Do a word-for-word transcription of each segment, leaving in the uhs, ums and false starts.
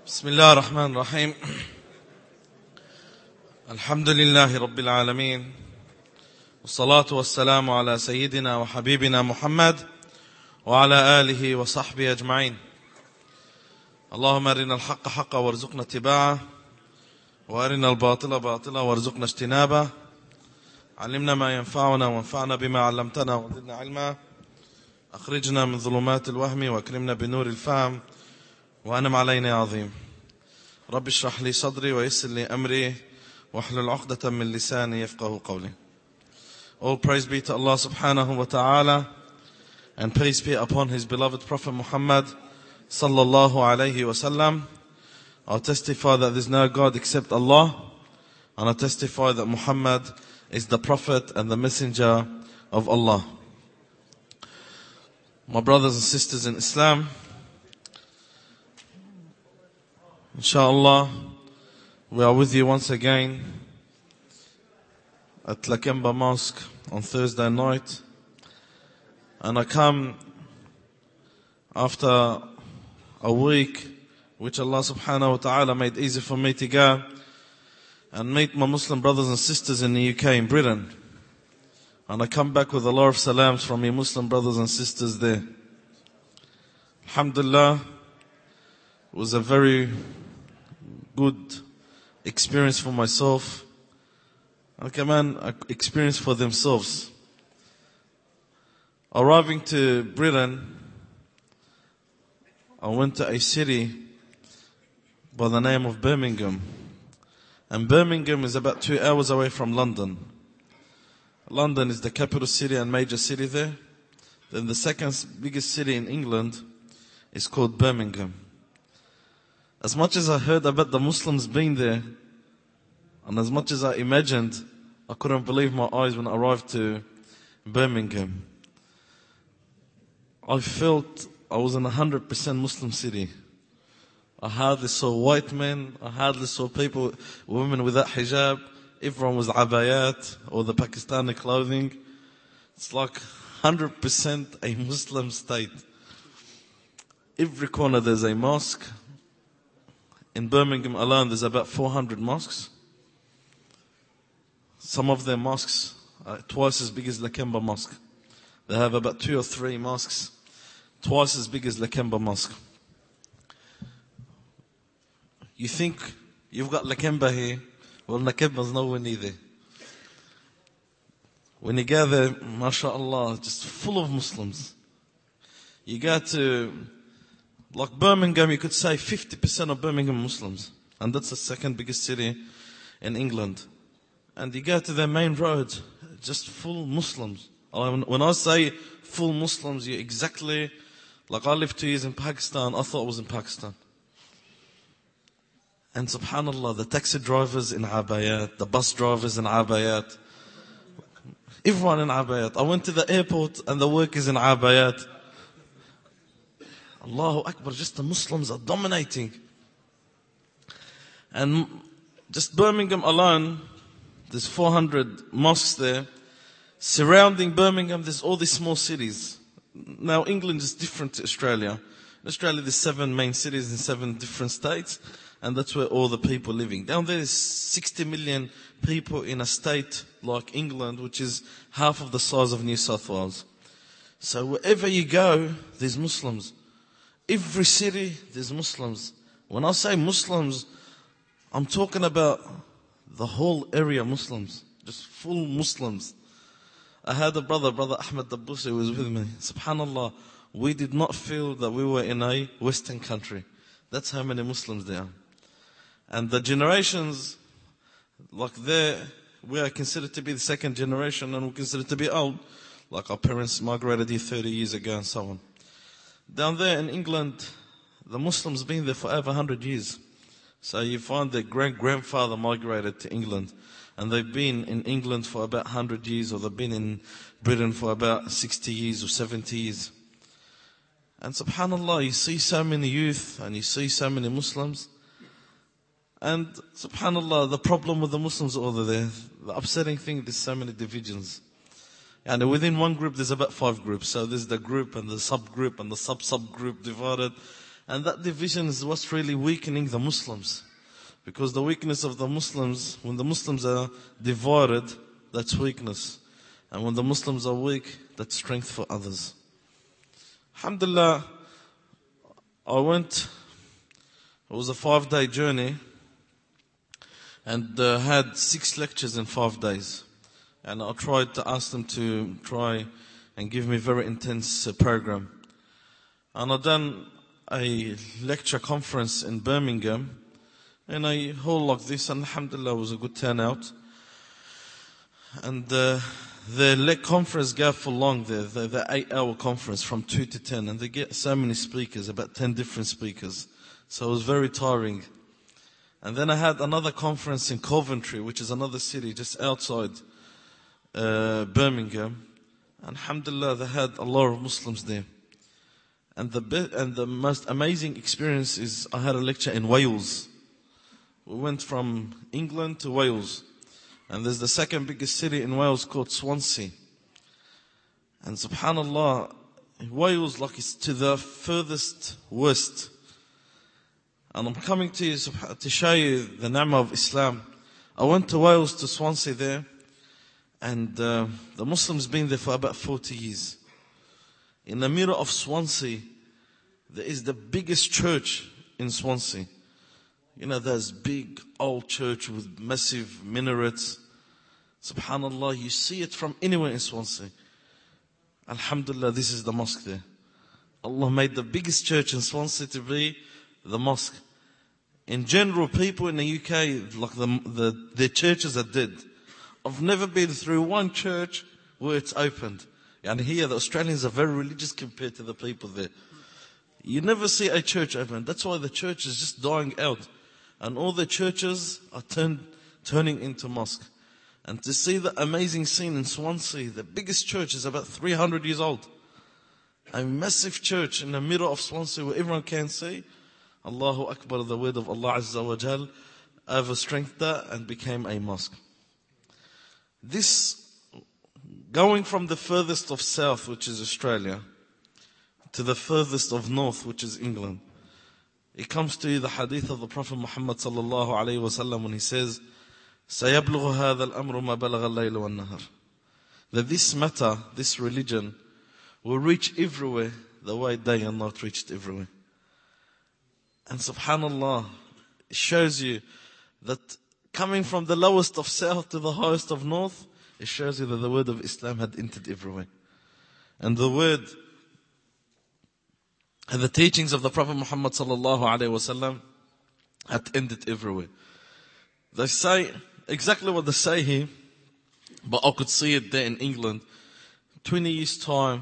بسم الله الرحمن الرحيم. الحمد لله رب العالمين، والصلاة والسلام على سيدنا وحبيبنا محمد وعلى آله وصحبه أجمعين. اللهم أرنا الحق حقا وارزقنا اتباعه، وأرنا الباطل باطلا وارزقنا اجتنابه. علمنا ما ينفعنا وانفعنا بما علمتنا وزدنا علما. أخرجنا من ظلمات الوهم وأكرمنا بنور الفهم، وأنم علينا عظيم. رب اشرح لي صدري ويسر لي أمري واحلل عقدة من لساني يفقه قولي. All praise be to Allah subhanahu wa ta'ala, and peace be upon His beloved Prophet Muhammad sallallahu alayhi wa sallam. I testify that there is no God except Allah, and I testify that Muhammad is the Prophet and the Messenger of Allah. My brothers and sisters in Islam, inshallah, we are with you once again at Lakemba Mosque on Thursday night. And I come after a week which Allah subhanahu wa ta'ala made easy for me to go and meet my Muslim brothers and sisters in the U K, in Britain. And I come back with a lot of salams from your Muslim brothers and sisters there. Alhamdulillah, it was a very good experience for myself, and come on, experience for themselves. Arriving to Britain, I went to a city by the name of Birmingham. And Birmingham is about two hours away from London. London is the capital city and major city there. Then the second biggest city in England is called Birmingham. As much as I heard about the Muslims being there, and as much as I imagined, I couldn't believe my eyes when I arrived to Birmingham. I felt I was in a hundred percent Muslim city. I hardly saw white men, I hardly saw people, women without hijab. Everyone was abayat or the Pakistani clothing. It's like one hundred percent a Muslim state. Every corner there's a mosque. In Birmingham alone, there's about four hundred mosques. Some of their mosques are twice as big as Lakemba Mosque. They have about two or three mosques twice as big as Lakemba Mosque. You think you've got Lakemba here? Well, Lakemba's nowhere near there. When you go there, mashallah, just full of Muslims. You go to like Birmingham, you could say fifty percent of Birmingham Muslims. And that's the second biggest city in England. And you go to their main road, just full Muslims. When I say full Muslims, you exactly, like I lived two years in Pakistan, I thought I was in Pakistan. And subhanallah, the taxi drivers in abayat, the bus drivers in abayat, everyone in abayat. I went to the airport and the workers in abayat. Allahu Akbar, just the Muslims are dominating. And just Birmingham alone, there's four hundred mosques there. Surrounding Birmingham, there's all these small cities. Now, England is different to Australia. In Australia, there's seven main cities in seven different states, and that's where all the people are living. Down there, there's sixty million people in a state like England, which is half of the size of New South Wales. So wherever you go, there's Muslims. Every city, there's Muslims. When I say Muslims, I'm talking about the whole area Muslims. Just full Muslims. I had a brother, brother Ahmed Dabbusi, who was with me. SubhanAllah, we did not feel that we were in a Western country. That's how many Muslims there are. And the generations, like there, we are considered to be the second generation, and we're considered to be old. Like our parents migrated here thirty years ago and so on. Down there in England, the Muslims been there for over one hundred years. So you find their great-grandfather migrated to England. And they've been in England for about one hundred years, or they've been in Britain for about sixty years or seventy years. And subhanAllah, you see so many youth and you see so many Muslims. And subhanAllah, the problem with the Muslims over there, the upsetting thing, there's so many divisions. And within one group, there's about five groups. So there's the group and the subgroup and the sub-subgroup divided. And that division is what's really weakening the Muslims. Because the weakness of the Muslims, when the Muslims are divided, that's weakness. And when the Muslims are weak, that's strength for others. Alhamdulillah, I went, it was a five-day journey, and uh, had six lectures in five days. And I tried to ask them to try and give me a very intense uh, program. And I done a lecture conference in Birmingham, in a hall like this, and alhamdulillah, it was a good turnout. And uh, the leg conference goes for long there, the, the eight hour conference from two to ten, and they get so many speakers, about ten different speakers. So it was very tiring. And then I had another conference in Coventry, which is another city just outside uh, Birmingham. And alhamdulillah, they had a lot of Muslims there. And the be- and the most amazing experience is I had a lecture in Wales. We went from England to Wales. And there's the second biggest city in Wales called Swansea. And subhanallah, Wales, like, it's to the furthest west. And I'm coming to you to show you the ni'mah of Islam. I went to Wales, to Swansea there. And uh, the Muslims been there for about forty years. In the middle of Swansea, there is the biggest church in Swansea. You know, there's big old church with massive minarets. Subhanallah, you see it from anywhere in Swansea. Alhamdulillah, this is the mosque there. Allah made the biggest church in Swansea to be the mosque. In general, people in the U K, like the, the their churches are dead. I've never been through one church where it's opened. And here, the Australians are very religious compared to the people there. You never see a church open. That's why the church is just dying out. And all the churches are turned, turning into mosque. And to see the amazing scene in Swansea, the biggest church is about three hundred years old. A massive church in the middle of Swansea where everyone can see. Allahu Akbar, the word of Allah Azza wa Jal, overstrengthened that and became a mosque. This, going from the furthest of south, which is Australia, to the furthest of north, which is England, it comes to you the hadith of the Prophet Muhammad sallallahu alayhi wa sallam when he says, سَيَبْلُغُ هَذَا الْأَمْرُ مَا بَلَغَ اللَّيْلُ وَالنَّهَرُ. That this matter, this religion, will reach everywhere the way day and night reached everywhere. And subhanallah, it shows you that coming from the lowest of south to the highest of north, it shows you that the word of Islam had entered everywhere. And the word and the teachings of the Prophet Muhammad sallallahu alaihi wasallam had ended everywhere. They say exactly what they say here, but I could see it there in England. twenty years time,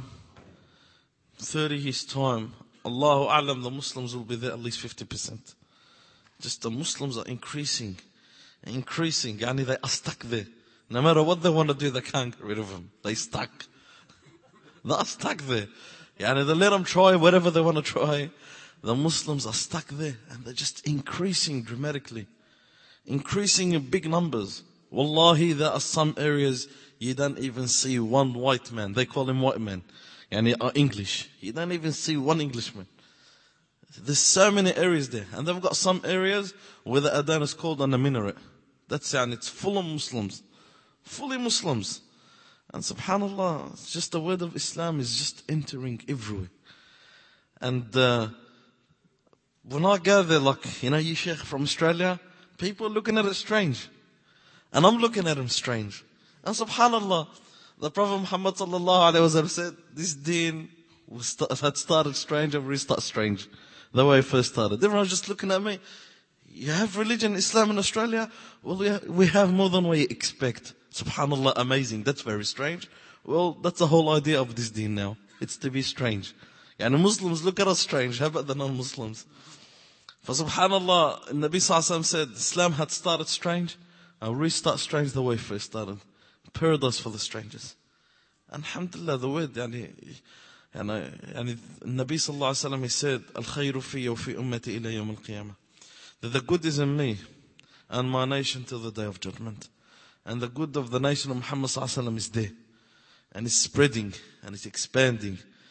thirty years time, Allahu A'lam, the Muslims will be there at least fifty percent. Just the Muslims are increasing, increasing. Yani they are stuck there. No matter what they want to do, they can't get rid of them. They stuck. They are stuck there. Yani they let them try whatever they want to try. The Muslims are stuck there and they're just increasing dramatically. Increasing in big numbers. Wallahi, there are some areas you don't even see one white man. They call him white man. Yani are English. You don't even see one Englishman. There's so many areas there. And they've got some areas where the adhan is called on the minaret. That's and it's full of Muslims. Fully Muslims. And subhanallah, it's just the word of Islam is just entering everywhere. And uh, when I go there, like, you know, you Sheikh from Australia, people are looking at it strange. And I'm looking at him strange. And subhanallah, the Prophet Muhammad sallallahu alaihi wasallam said, this deen was start, had started strange and restart strange. The way it first started. Everyone was just looking at me. You have religion, Islam in Australia? Well, we have, we have more than we expect. Subhanallah, amazing. That's very strange. Well, that's the whole idea of this deen now. It's to be strange. And the Muslims look at us strange. How about the non-Muslims? For subhanallah, Nabi Sallallahu Alaihi Wasallam said, Islam had started strange. And restart strange the way it first started. Paradise for the strangers. And alhamdulillah, the word, yani, yani, yani, Nabi Sallallahu Alaihi Wasallam, he said, Al-khayru fiyya wa fi ummati ila yawm al-qiyamah. That the good is in me and my nation till the day of judgment. And the good of the nation of Muhammad Sallallahu Alaihi Wasallam is there. And it's spreading and it's expanding.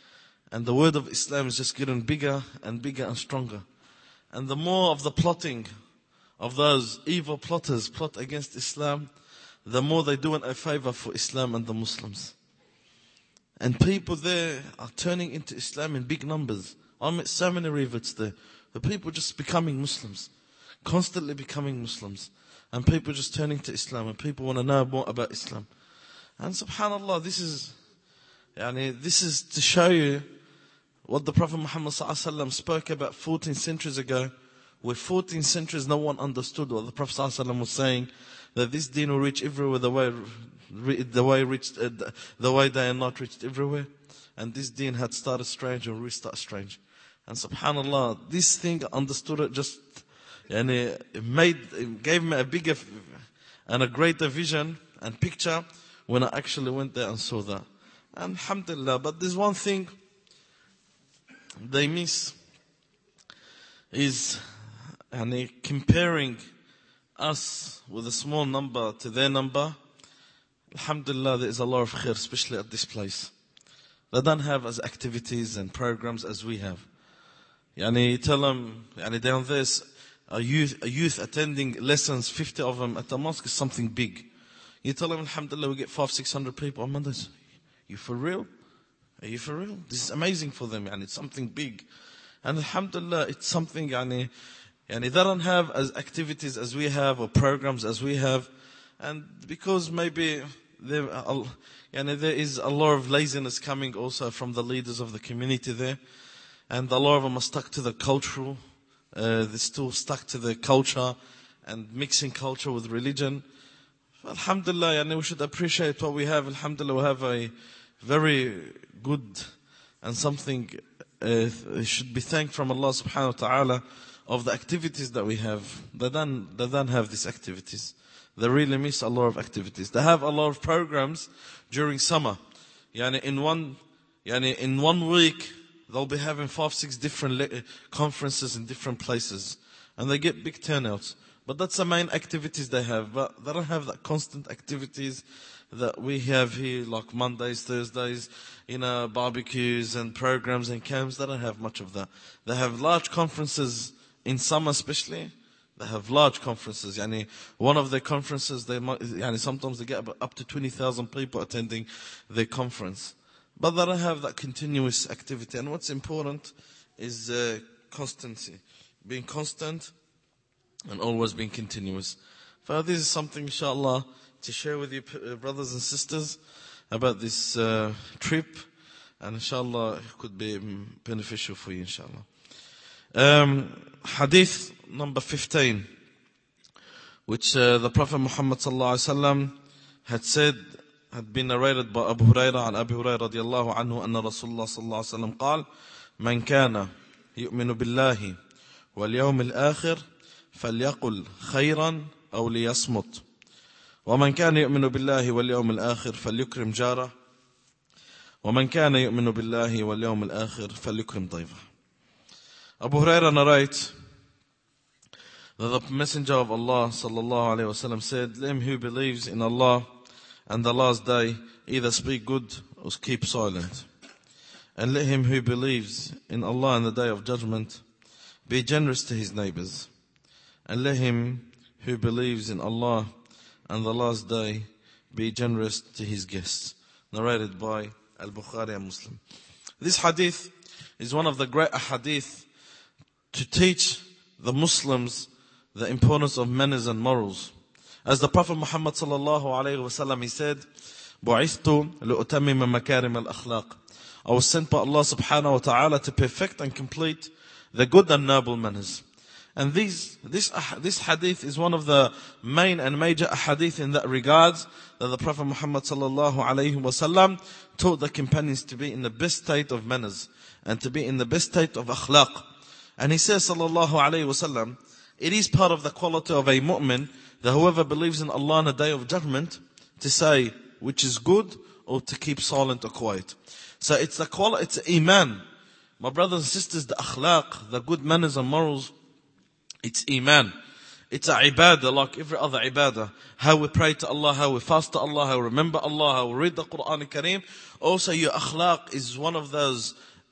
And the word of Islam is just getting bigger and bigger and stronger. And the more of the plotting of those evil plotters plot against Islam, the more they do a favor for Islam and the Muslims. And people there are turning into Islam in big numbers. I met so many reverts there. The people just becoming Muslims. Constantly becoming Muslims. And people just turning to Islam. And people want to know more about Islam. And subhanAllah, this is, yani, this is to show you what the Prophet Muhammad sallallahu alaihi wasallam spoke about fourteen centuries ago. Where fourteen centuries no one understood what the Prophet sallallahu alaihi wasallam was saying. That this deen will reach everywhere the way, the way reached, uh, the way they are not reached everywhere. And this deen had started strange and restarted strange. And subhanAllah, this thing I understood it just, and it made, it gave me a bigger and a greater vision and picture when I actually went there and saw that. And alhamdulillah, but there's one thing they miss is, and comparing us with a small number to their number. Alhamdulillah, there is a lot of khair, especially at this place. They don't have as activities and programs as we have. Yani, you tell them, yani, down there's a youth, a youth attending lessons, fifty of them at the mosque is something big. You tell them, alhamdulillah, we get five, six hundred people on Mondays. You for real? Are you for real? This is amazing for them, and it's something big. And alhamdulillah, it's something, yani, yani they don't have as activities as we have or programs as we have. And because maybe there, yani there is a lot of laziness coming also from the leaders of the community there. And a lot of them are stuck to the cultural, uh, they're still stuck to the culture and mixing culture with religion. Alhamdulillah, yani we should appreciate what we have. Alhamdulillah, we have a very good and something uh, should be thanked from Allah subhanahu wa ta'ala of the activities that we have. They don't, they don't have these activities. They really miss a lot of activities. They have a lot of programs during summer. Yani in one, yani in one week, they'll be having five, six different le- conferences in different places. And they get big turnouts. But that's the main activities they have. But they don't have that constant activities that we have here, like Mondays, Thursdays, you know, barbecues and programs and camps. They don't have much of that. They have large conferences in summer especially. They have large conferences. Yani, one of their conferences, they might, yani, sometimes they get up to twenty thousand people attending their conference. But they don't have that continuous activity. And what's important is uh, constancy. Being constant and always being continuous. So this is something, inshallah, to share with you, brothers and sisters, about this uh, trip. And inshallah, it could be beneficial for you, inshallah. Um, hadith number fifteen, which uh, the Prophet Muhammad sallallahu alaihi wasallam had said, had been narrated by Abu Hurairah and Abu Hurairah radiyallahu anhu, anna Rasulullah sallallahu alaihi wasallam قال: من كان يؤمن بالله واليوم الآخر فليقل خيرا أو ليصمت ومن كان يؤمن بالله واليوم الآخر فليكرم جاره ومن كان يؤمن بالله واليوم الآخر فليكرم ضيفه. Abu Hurairah narrates that the Messenger of Allah sallallahu alaihi wasallam said, let him who believes in Allah and the last day either speak good or keep silent. And let him who believes in Allah and the day of judgment be generous to his neighbors. And let him who believes in Allah and the last day be generous to his guests. Narrated by Al-Bukhari and Muslim. This hadith is one of the great hadith to teach the Muslims the importance of manners and morals. As the Prophet Muhammad sallallahu alayhi wa sallam, he said, بُعِثْتُ لِأُتَمِّمَ مَكَارِمَ الْأَخْلَاقِ. I was sent by Allah subhanahu wa ta'ala to perfect and complete the good and noble manners. And these, this, this hadith is one of the main and major hadith in that regards, that the Prophet Muhammad sallallahu alayhi wa sallam taught the companions to be in the best state of manners and to be in the best state of akhlaq. And he says sallallahu alayhi wa sallam, it is part of the quality of a mu'min that whoever believes in Allah on the day of judgment to say which is good or to keep silent or quiet. So it's the quality, it's iman. My brothers and sisters, the akhlaq, the good manners and morals, it's iman. It's a ibadah like every other ibadah. How we pray to Allah, how we fast to Allah, how we remember Allah, how we read the Quran al-Kareem. Also your akhlaq is one of those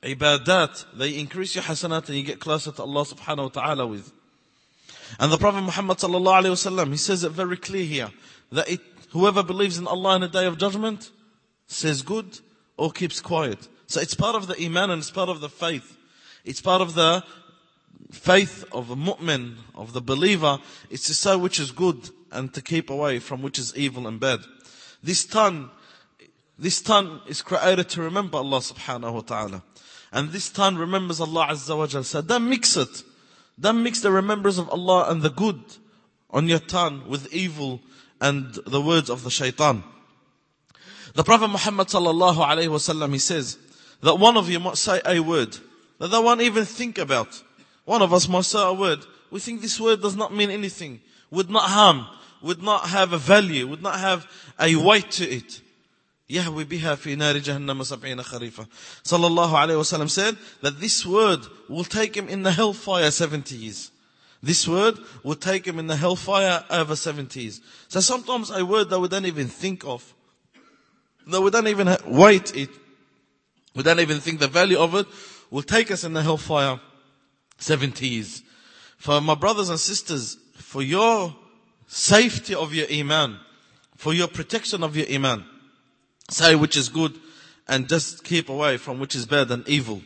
ibadat, they increase your hasanat and you get closer to Allah subhanahu wa ta'ala with. And the Prophet Muhammad sallallahu alayhi wa sallam, he says it very clear here, that it, whoever believes in Allah in the day of judgment, says good or keeps quiet. So it's part of the iman and it's part of the faith. It's part of the faith of a mu'min, of the believer, is to say which is good and to keep away from which is evil and bad. This tongue, this tongue is created to remember Allah subhanahu wa ta'ala. And this tongue remembers Allah azza wa jal. So don't mix it. Don't mix the remembrance of Allah and the good on your tongue with evil and the words of the shaitan. The Prophet Muhammad sallallahu alayhi wa sallam, he says that one of you might say a word that they won't even think about. One of us might say a word. We think this word does not mean anything, would not harm, would not have a value, would not have a weight to it. Yahwi biha fi nari jahannam sab'ina kharifa. Sallallahu alayhi wa sallam said that this word will take him in the hellfire seventy years. This word will take him in the hellfire over seventy years. So sometimes a word that we don't even think of, that we don't even weight it, we don't even think the value of it, will take us in the hellfire seventy years. For my brothers and sisters, for your safety of your iman, for your protection of your iman, say which is good and just keep away from which is bad and evil.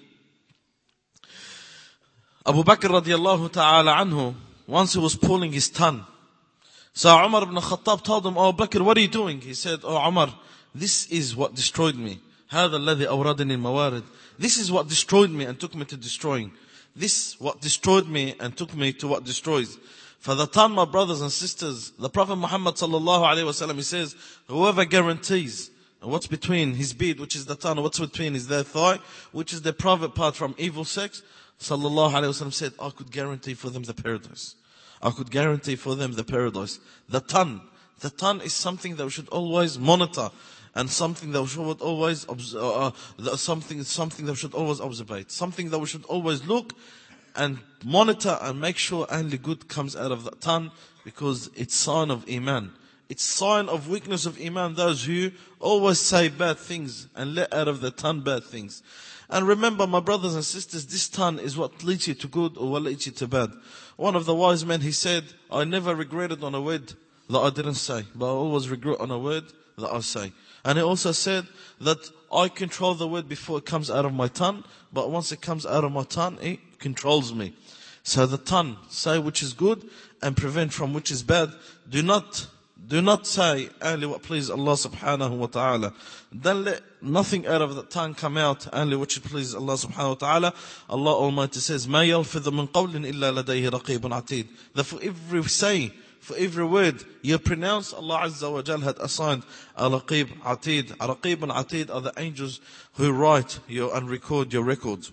Abu Bakr radiallahu ta'ala anhu, once he was pulling his tongue. So Umar ibn Khattab told him, "Oh Bakr, what are you doing?" He said, "Oh Umar, this is what destroyed me. هذا الذي أوردني الموارد. This is what destroyed me and took me to destroying. This what destroyed me and took me to what destroys." For the tongue, my brothers and sisters, the Prophet Muhammad sallallahu alayhi wa sallam, he says, whoever guarantees what's between his beard, which is the tongue, what's between his their thigh, which is their private part from evil sex, sallallahu alayhi wa sallam said, I could guarantee for them the paradise. I could guarantee for them the paradise. The tongue. The tongue is something that we should always monitor. And something that we should always, uh, uh, something, something that we should always observe. Something that we should always look and monitor and make sure only good comes out of the tongue, because it's sign of iman. It's sign of weakness of iman, those who always say bad things and let out of their tongue bad things. And remember, my brothers and sisters, this tongue is what leads you to good or what leads you to bad. One of the wise men, he said, I never regretted on a word that I didn't say, but I always regret on a word that I say. And he also said that I control the word before it comes out of my tongue, but once it comes out of my tongue, it controls me. So the tongue, say which is good and prevent from which is bad. Do not, do not say only what pleases Allah subhanahu wa ta'ala. Don't let nothing out of the tongue come out only which pleases Allah subhanahu wa ta'ala. Allah Almighty says, مَا يَلْفِظُ مِنْ قَوْلٍ إِلَّا لَدَيْهِ رَقِيبٌ عَتِيدٌ. That for every say, for every word you pronounce, Allah Azza wa Jal had assigned Al-Raqib, Atid. Al-Raqib and Atid are the angels who write your and record your records.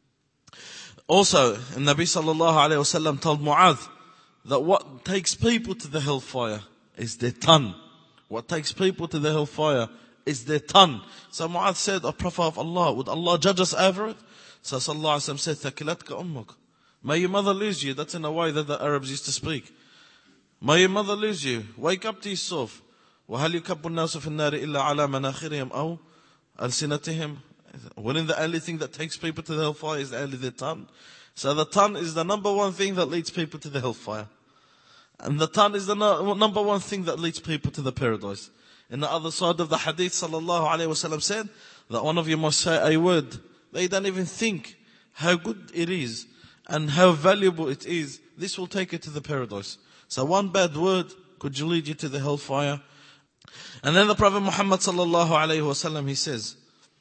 Also, Nabi sallallahu alayhi wa sallam told Mu'adh that what takes people to the hellfire is their tongue. What takes people to the hellfire is their tongue. So Mu'adh said, O Prophet of Allah, would Allah judge us over it? So sallallahu alayhi wa sallam said, Thakilatka ummuk. May your mother lose you. That's in a way that the Arabs used to speak. May your mother lose you. Wake up to yourself. وَهَلْ يُكَبُّ النَّاسُ فِي النَّارِ إِلَّا عَلَى مَنَاخِرِهِمْ أَوْ أَلْسِنَتِهِمْ. When the only thing that takes people to the hellfire is only their tongue. So the tongue is the number one thing that leads people to the hellfire. And the tongue is the no, number one thing that leads people to the paradise. In the other side of the hadith, sallallahu alayhi wa sallam said that one of you must say a word. They don't even think how good it is and how valuable it is. This will take you to the paradise. So one bad word could lead you to the hellfire. And then the Prophet Muhammad sallallahu alayhi wa sallam, he says,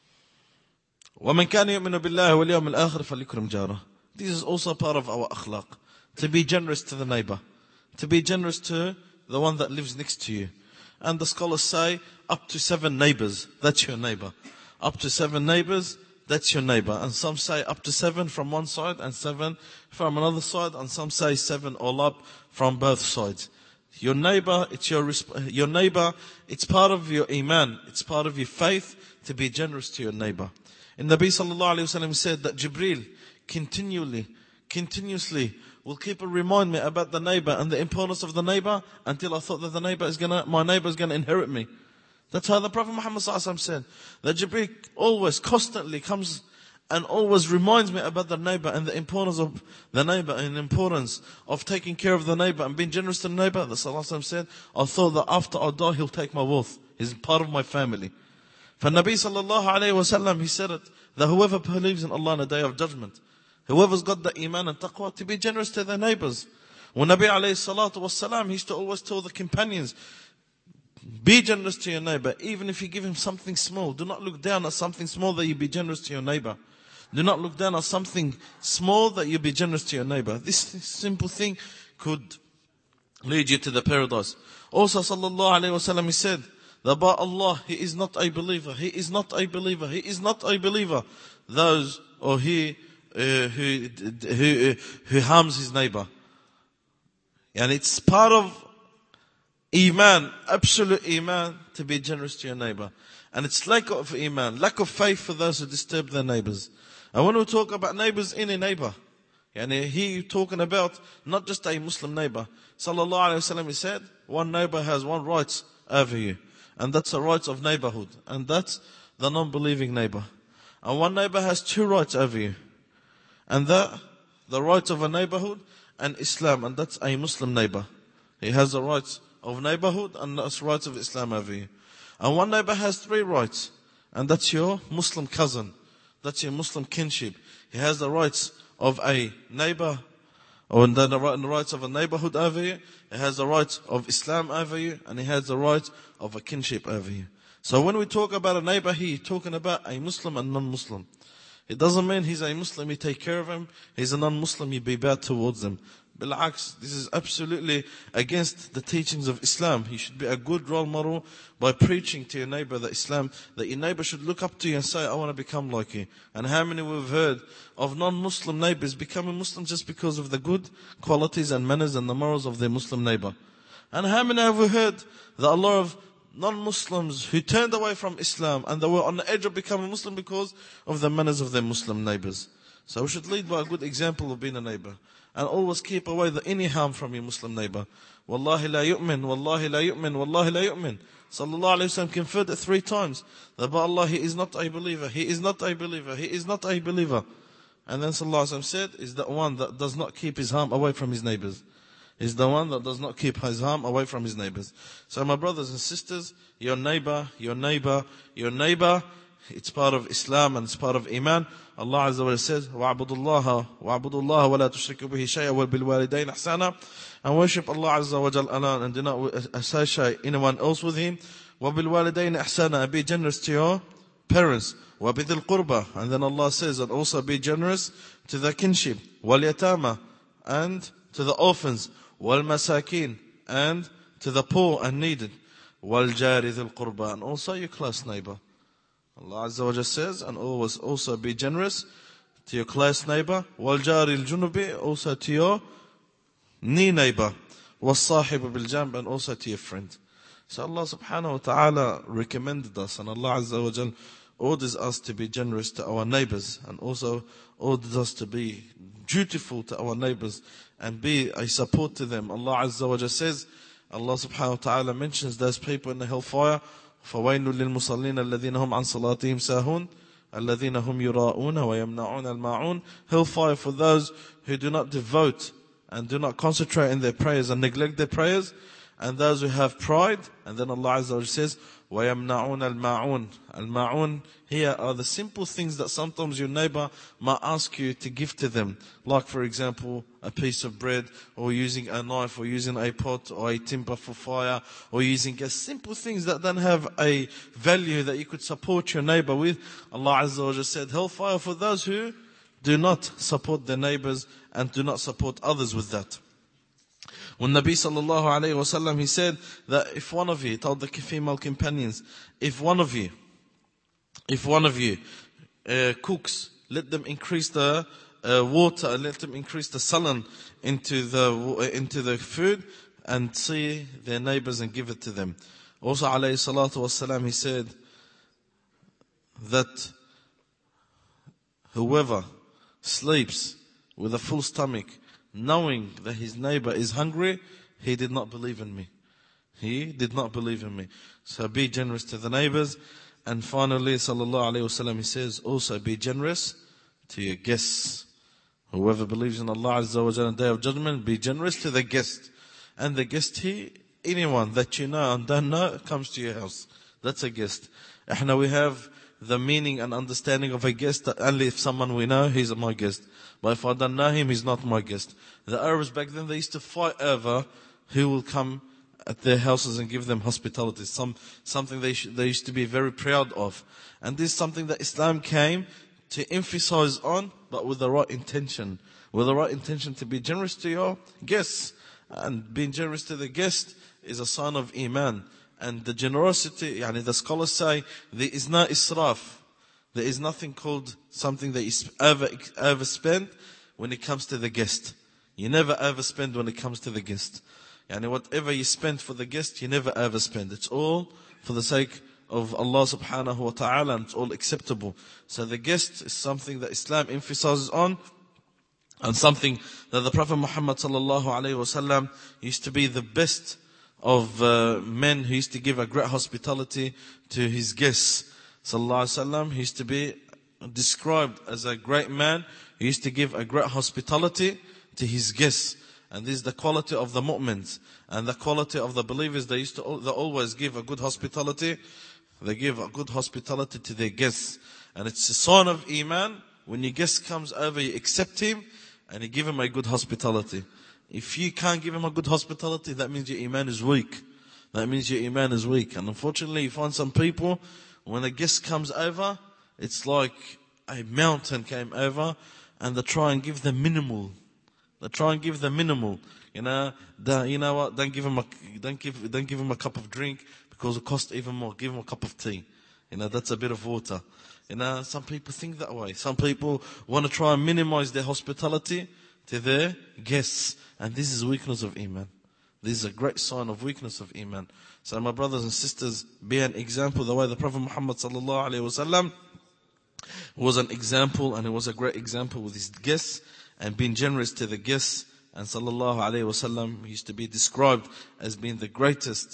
وَمَنْ كَانَ يُؤْمِنُ بِاللَّهِ وَالْيَوْمِ الْآخِرِ فَلْيُكْرِمْ جَارَهُ. This is also part of our akhlaq. To be generous to the neighbor. To be generous to the one that lives next to you. And the scholars say, up to seven neighbors, that's your neighbor. Up to seven neighbors, that's your neighbor. And some say up to seven from one side and seven from another side. And some say seven all up from both sides. Your neighbor, it's your, your neighbor, it's part of your iman. It's part of your faith to be generous to your neighbor. And Nabi sallallahu alayhi wa sallam said that Jibreel continually, continuously will keep and remind me about the neighbor and the importance of the neighbor until I thought that the neighbor is gonna, my neighbor is gonna inherit me. That's how the Prophet Muhammad sallallahu alayhi wa sallam said that Jibreel always, constantly comes and always reminds me about the neighbor and the importance of the neighbor and the importance of taking care of the neighbor and being generous to the neighbor. The Sallallahu said, I thought that after I die, he'll take my wealth. He's part of my family. For Nabi Sallallahu Alaihi Wasallam, he said it, that whoever believes in Allah on the day of judgment, whoever's got the iman and taqwa, to be generous to their neighbors. When Nabi Alayhi Salatu Wasallam, he used to always tell the companions, be generous to your neighbor, even if you give him something small. Do not look down at something small that you be generous to your neighbor. Do not look down at something small that you be generous to your neighbor. This simple thing could lead you to the paradise. Also, Sallallahu Alaihi Wasallam, he said, that by Allah, he is not a believer. He is not a believer. He is not a believer. Those, or he, uh, who, who, who harms his neighbor. And it's part of Iman, absolute Iman, to be generous to your neighbor. And it's lack of Iman, lack of faith for those who disturb their neighbors. And when we talk about neighbors in a neighbor, and here talking about not just a Muslim neighbor. Sallallahu Alaihi Wasallam, he said, one neighbor has one right over you. And that's the rights of neighborhood. And that's the non-believing neighbor. And one neighbor has two rights over you. And that, the rights of a neighborhood and Islam. And that's a Muslim neighbor. He has the rights of neighborhood and that's the rights of Islam over you. And one neighbor has three rights. And that's your Muslim cousin. That's your Muslim kinship. He has the rights of a neighbor, or the, the rights of a neighborhood over you. He has the rights of Islam over you, and he has the rights of a kinship over you. So when we talk about a neighbor here, talking about a Muslim and non-Muslim. It doesn't mean he's a Muslim, you take care of him. He's a non-Muslim, you be bad towards them. Bil'aks, this is absolutely against the teachings of Islam. You should be a good role model by preaching to your neighbor that Islam, that your neighbor should look up to you and say, I want to become like you. And how many we've heard of non-Muslim neighbors becoming Muslim just because of the good qualities and manners and the morals of their Muslim neighbor? And how many have we heard that a lot of non-Muslims who turned away from Islam and they were on the edge of becoming Muslim because of the manners of their Muslim neighbors? So we should lead by a good example of being a neighbor. And always keep away the any harm from your Muslim neighbor. Wallahi la yu'min, wallahi la yu'min, wallahi la yu'min. Sallallahu Alaihi Wasallam confirmed it three times. That by Allah, he is not a believer, he is not a believer, he is not a believer. And then Sallallahu Alaihi Wasallam said, is the one that does not keep his harm away from his neighbors. Is the one that does not keep his harm away from his neighbors. So my brothers and sisters, your neighbor, your neighbor, your neighbor, it's part of Islam and it's part of Iman. Allah Azza wa Jalla says, وَعْبُدُ اللَّهَ وَعْبُدُ اللَّهَ وَلَا تُشْرِكُوا بِهِ شَيْئًا وَبِالْوَالِدَيْنِ إِحْسَانًا. And worship Allah Azza wa Jalla alone and do not associate anyone else with Him. وَبِالْوَالِدَيْنِ إِحْسَانًا. And be generous to your parents. وَبِذِي الْقُرْبَى. And then Allah says, and also be generous to the kinship. وَالْيَتَامَى. And to the orphans. وَالْمَسَاكِينَ. And to the poor and needed. وَالْجَارِ ذِي الْقُرْبَى. And also your close neighbor. Allah Azza wa Jalla says, and always also be generous to your close neighbor. وَالْجَارِ الْجُنُبِ. Also to your near neighbor. وَالصَّاحِبُ بِالْجَنْبِ. And also to your friend. So Allah subhanahu wa ta'ala recommended us, and Allah Azza wa Jalla orders us to be generous to our neighbors, and also orders us to be dutiful to our neighbors and be a support to them. Allah Azza wa Jalla says, Allah subhanahu wa ta'ala mentions those people in the hellfire, فَوَيْلٌ لِلْمُصَلِّينَ الَّذِينَ هُمْ عَنْ صَلَاتِهِمْ سَاهُونَ الَّذِينَ هُمْ يُرَاءُونَ وَيَمْنَعُونَ الْمَاعُونَ. Hellfire for those who do not devote and do not concentrate in their prayers and neglect their prayers, and those who have pride. And then Allah Azza wa Jalla says, وَيَمْنَعُونَ الْمَاعُونَ. Al-ma'un here are the simple things that sometimes your neighbor might ask you to give to them. Like for example, a piece of bread, or using a knife, or using a pot, or a timber for fire, or using gas. Simple things that don't have a value that you could support your neighbor with. Allah Azza wa Jalla said, hellfire for those who do not support their neighbors and do not support others with that. When Nabi sallallahu alayhi wa sallam, he said that if one of you, told the female companions, if one of you, if one of you uh, cooks, let them increase the uh, water, let them increase the salan into the uh, into the food, and see their neighbors and give it to them. Also alayhi salatu wasalam, he said that whoever sleeps with a full stomach, knowing that his neighbor is hungry, he did not believe in me. He did not believe in me. So be generous to the neighbors. And finally, sallallahu alayhi wasallam, he says, also be generous to your guests. Whoever believes in Allah Azza wa Jalla on the Day of Judgment, be generous to the guest. And the guest here, anyone that you know and don't know, comes to your house. That's a guest. Now we have the meaning and understanding of a guest that only if someone we know, he's my guest. But if I don't know him, he's not my guest. The Arabs back then, they used to fight over who will come at their houses and give them hospitality. Some, something they, sh- they used to be very proud of. And this is something that Islam came to emphasize on, but with the right intention. With the right intention to be generous to your guests. And being generous to the guest is a sign of Iman. And the generosity, yani the scholars say, there is no israf. There is nothing called something that is over, overspent when it comes to the guest. You never overspend when it comes to the guest. Yani whatever you spend for the guest, you never overspend. It's all for the sake of Allah subhanahu wa ta'ala, and it's all acceptable. So the guest is something that Islam emphasizes on, and something that the Prophet Muhammad sallallahu alayhi wa sallam used to be the best of uh, men who used to give a great hospitality to his guests. Sallallahu alayhi wa sallam, he used to be described as a great man who used to give a great hospitality to his guests. And this is the quality of the mu'mins and the quality of the believers. They used to, they always give a good hospitality. They give a good hospitality to their guests. And it's a sign of Iman. When your guest comes over, you accept him and you give him a good hospitality. If you can't give him a good hospitality, that means your Iman is weak. That means your Iman is weak. And unfortunately, you find some people, when a guest comes over, it's like a mountain came over, and they try and give them minimal. They try and give them minimal. You know, the, you know what? Don't give him a, don't give, don't give him a cup of drink because it costs even more. Give him a cup of tea. You know, that's a bit of water. You know, some people think that way. Some people want to try and minimize their hospitality to their guests. And this is weakness of Iman. This is a great sign of weakness of Iman. So my brothers and sisters, be an example the way the Prophet Muhammad sallallahu alaihi wasallam was an example, and it was a great example with his guests and being generous to the guests. And sallallahu alaihi wasallam used to be described as being the greatest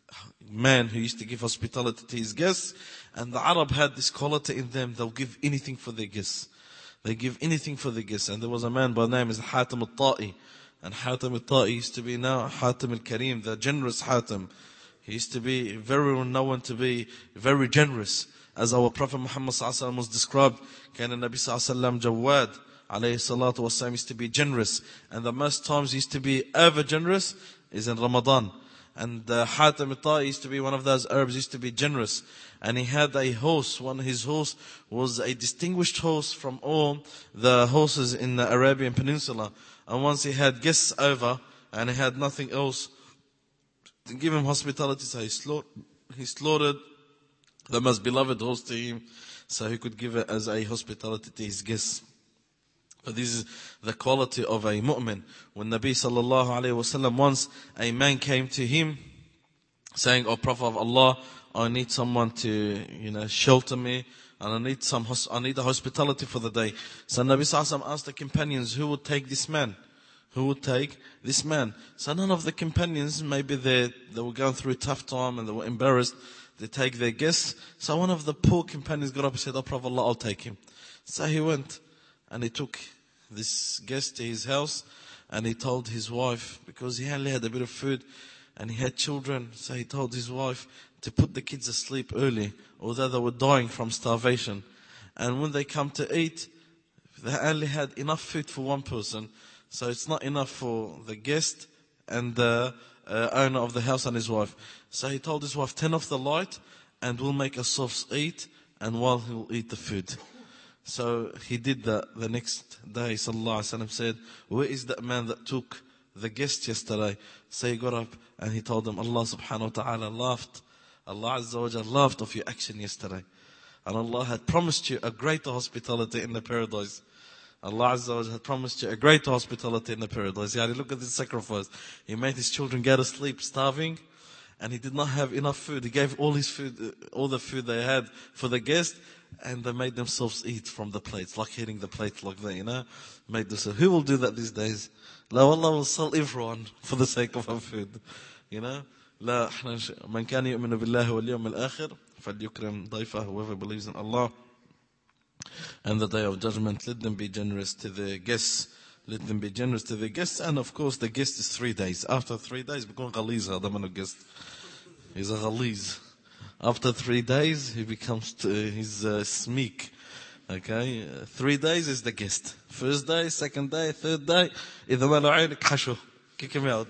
man who used to give hospitality to his guests. And the Arab had this quality in them. They'll give anything for their guests. They give anything for their guests. And there was a man by the name of Hatim al-Ta'i. And Hatim al-Ta'i used to be now Hatim al-Karim, the generous Hatim. He used to be very known to be very generous. As our Prophet Muhammad sallallahu alaihi wasallam was described, كان النبي صلى الله عليه وسلم جواد عليه الصلاة والسلام, used to be generous. And the most times he used to be ever generous is in Ramadan. And uh, Hatim al-Ta'i used to be one of those Arabs, used to be generous. And he had a horse. One his horse was a distinguished horse from all the horses in the Arabian Peninsula. And once he had guests over and he had nothing else to give him hospitality, so he slaughtered, he slaughtered the most beloved horse to him, so he could give it as a hospitality to his guests. But this is the quality of a mu'min. When Nabi sallallahu alayhi wa sallam, once a man came to him saying, "Oh Prophet of Allah, I need someone to, you know, shelter me, and I need some, I need a hospitality for the day." So Nabi sallallahu alayhi wa sallam asked the companions, who would take this man? Who would take this man? So none of the companions, maybe they, they were going through a tough time and they were embarrassed. They take their guests. So one of the poor companions got up and said, "Oh Prophet of Allah, I'll take him." So he went and he took this guest to his house, and he told his wife, because he only had a bit of food and he had children, so he told his wife to put the kids asleep early, although they were dying from starvation. And when they come to eat, they only had enough food for one person, so it's not enough for the guest and the uh, owner of the house and his wife. So he told his wife, "Turn off the light and we'll make ourselves eat, and while he'll eat the food." So he did that. The next day, sallallahu alaihi wasallam said, "Where is that man that took the guest yesterday?" So he got up and he told them, Allah subhanahu wa ta'ala laughed. Allah azza wa jalla laughed of your action yesterday. And Allah had promised you a greater hospitality in the paradise. Allah azza wa jalla had promised you a greater hospitality in the paradise. Yeah, look at this sacrifice. He made his children go to sleep starving, and he did not have enough food. He gave all his food, all the food they had for the guest, and they made themselves eat from the plates, like hitting the plates like that, you know. Made themselves. Who will do that these days? La, Allah will sell everyone for the sake of our food, you know. لا من كان يؤمن بالله واليوم الآخر فليكرم ضيفه. Whoever believes in Allah And the day of judgment, let them be generous to their guests. Let them be generous to their guests. And of course, the guest is three days. After three days, بيكون غليظ هذا من guest. He's a غليظ. After three days, he becomes, uh, he's uh, smeek. Okay, uh, three days is the guest. First day, second day, third day. إذا ما له عينك حشو. Kick him out.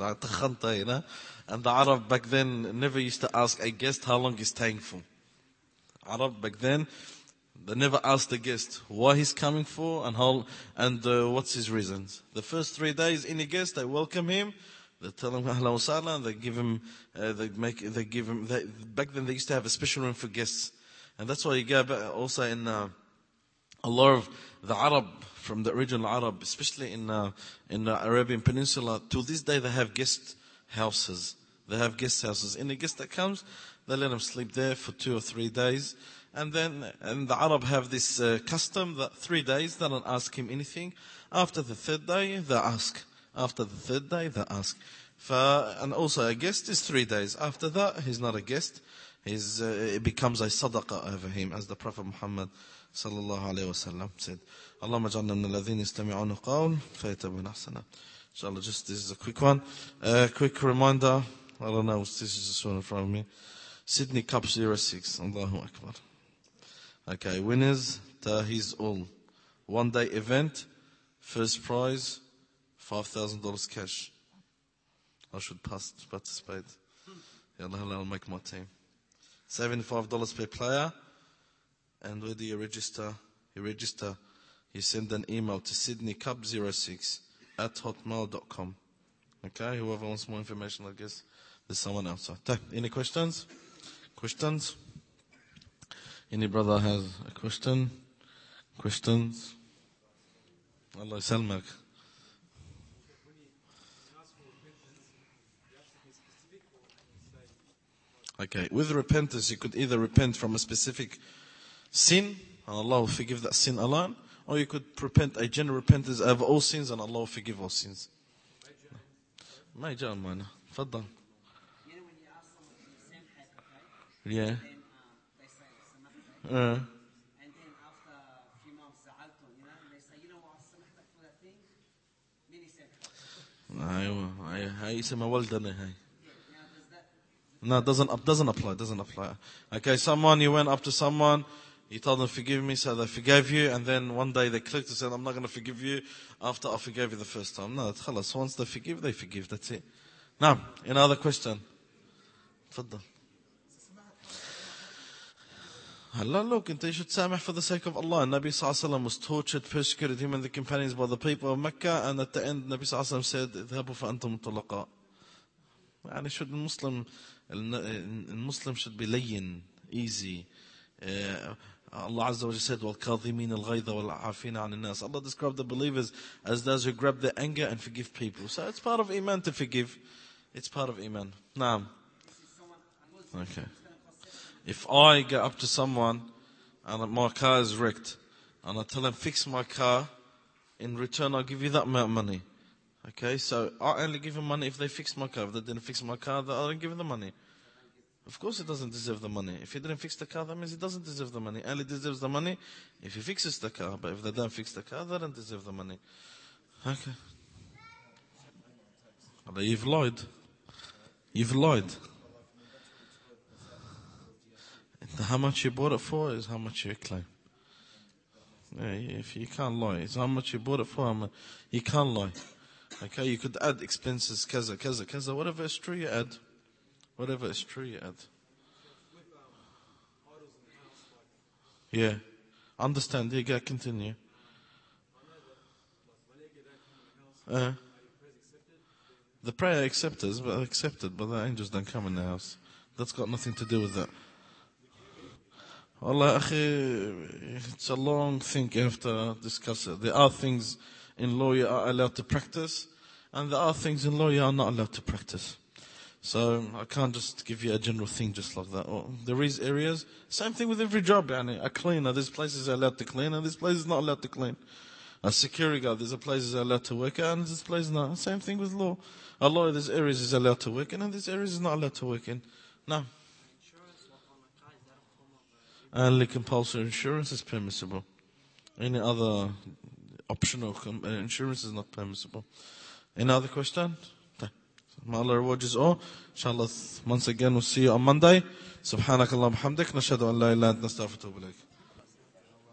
And the Arab back then never used to ask a guest how long he's staying for. Arab back then, they never asked the guest why he's coming for and how and uh, what's his reasons. The first three days, any guest, they welcome him. They tell him ahlan wa sahlan. They give him, uh, they make, they give him. They, back then, they used to have a special room for guests, and that's why you go back also in uh, a lot of the Arab from the original Arab, especially in uh, in the Arabian Peninsula. To this day, they have guest houses. They have guest houses. Any guest that comes, they let him sleep there for two or three days. And then, and the Arab have this uh, custom that three days they don't ask him anything. After the third day, they ask. After the third day, they ask. For, and also a guest is three days. After that, he's not a guest. He's, uh, it becomes a sadaqah over him, as the Prophet Muhammad sallallahu alayhi wa sallam said. Allahumma ja'alna min alladhina yastami'una qawl fayattabi'una ahsana. Inshallah, just this is a quick one. A uh, quick reminder. I don't know, this is just one in front of me. Sydney Cup zero six. Allahu Akbar. Okay, winners, Tahi's all. One day event, first prize, five thousand dollars cash. I should pass, participate. Ya Allah, I'll make my team. seventy-five dollars per player. And where do you register? You register, you send an email to Sydney Cup zero six at hotmail dot com. Okay, whoever wants more information, I guess there's someone outside. Any questions? Questions? Any brother has a question? Questions? Allah Salmak. Okay, with repentance, you could either repent from a specific sin, and Allah will forgive that sin alone, or you could repent a general repentance over all sins, and Allah will forgive all sins. ما يجي معنا. تفضل. Yeah. Uh. And then after a few months, زعلتهم, you know, they say, you know what, I سمحتك for that thing. مين يسامحك? أيوة, هاي اسمها ولدنا هاي. No, it doesn't, doesn't apply, doesn't apply. Okay, someone, you went up to someone, you told them, forgive me, so they forgave you, and then one day they clicked and said, I'm not going to forgive you after I forgave you the first time. No, خلاص, once they forgive, they forgive, that's it. Now, another question. تفضل. Allah, look, you should samah for the sake of Allah. Nabi sallallahu alaihi wasallam was tortured, persecuted, him and the companions by the people of Mecca, and at the end, Nabi sallallahu alaihi wasallam said, اذهبوا فأنتم طلقاء. And should Muslim, Muslim should be layyin, easy. Uh, Allah Azza wa Jalla said, وَالْكَاظِمِينَ الْغَيْظَ وَالْعَافِينَ عَنِ النَّاسِ. Allah described the believers as those who grab their anger and forgive people. So it's part of Iman to forgive. It's part of Iman. Naam. Okay. If I go up to someone and my car is wrecked, and I tell them, fix my car, in return I'll give you that amount of money. Okay, so I only give him money if they fix my car. If they didn't fix my car, then I don't give him the money. Of course he doesn't deserve the money. If he didn't fix the car, that means he doesn't deserve the money. He only deserves the money if he fixes the car. But if they don't fix the car, they don't deserve the money. Okay. But you've lied. You've lied. How much you bought it for is how much you claim. Yeah, if you can't lie, it's how much you bought it for. How much, you can't lie. Okay, you could add expenses, kaza, kaza, kaza, whatever is true you add. Whatever is true you add. Yeah. Understand, you go, continue. Uh, the prayer accepted, but accepted, but the angels don't come in the house. That's got nothing to do with that. Allah, it's a long thing you have to discuss it. There are things in law you are allowed to practice, and there are things in law you are not allowed to practice. So I can't just give you a general thing just like that. Well, there is areas, same thing with every job. Yani, a cleaner, there's places allowed to clean, and there's places not allowed to clean. A security guard, there's a places allowed to work at, and there's places not. Same thing with law. A lawyer, there's areas is allowed to work in, and there's areas is not allowed to work in. No. Only compulsory insurance is permissible. Any other optional com- uh, insurance is not permissible. Any other question? May Allah reward you all. Inshallah, once again, we'll see you on Monday. Subhanakallah wa bihamdik. Nashhadu an la ilaha illa anta astaghfiruka wa atubu ilayk.